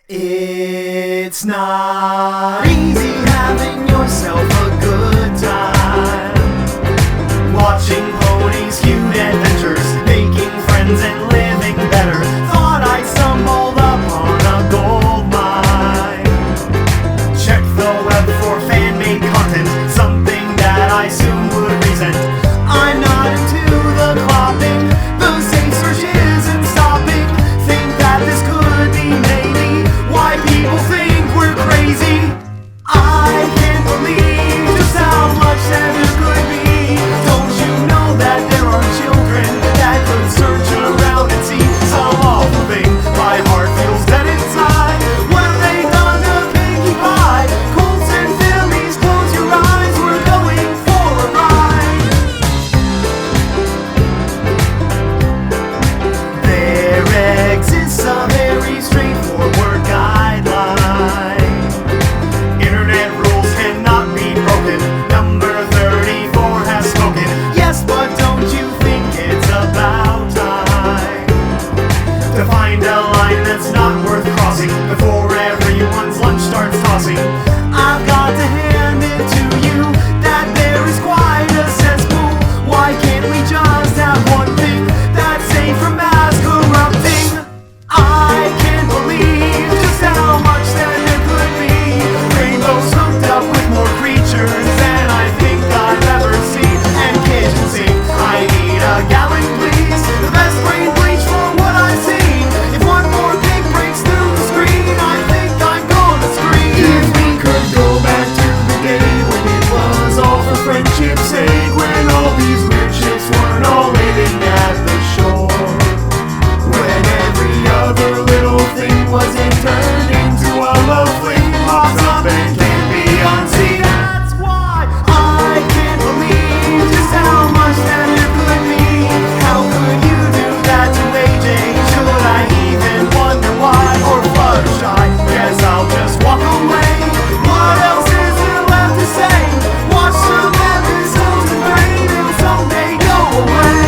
It's not easy having yourself a good time, watching ponies' cute adventures, making friends and living better. Thought I'd stumbled upon a gold mine. Check the web for fan-made content, something that I soon would resent. I'm not into the clopping, the safe search isn't stopping. Think that this could be maybe why people think we're crazy. I can't believe just how much that there could be. Don't you know that there are children that could search around and see some awful thing? My heart feels dead inside. What have they done to Pinkie Pie? Colts and Phillies, close your eyes, we're going for a ride. There exists a very straightforward guideline. Internet rules cannot be broken. Number 34 has spoken. Yes, but don't you think it's about time to find a line that's not worth crossing before everyone's lunch starts tossing? I've got to hand it to you that there is quite a cesspool. Why can't we just have one thing that's safe from mass corrupting? I can't believe just how much that there could be. Rainbows hooked up with more creatures than I think I've ever seen. And kitchen sink, I need a gallon please. The best brain bleach for what I've seen. If one more pig breaks through the screen, I think I'm gonna scream. If we could go back to the day when it was all for friendship's sake, when all these weird ships weren't all waiting at the shore, when every other little thing wasn't turned into a love fling, pops up and can't be unseen. That's why I can't believe just how much that there could be. How could you do that to AJ? Should I even wonder why? Or Fluttershy? Guess I'll just walk away. What else is there left to say? Watch some episodes and rain and someday go away.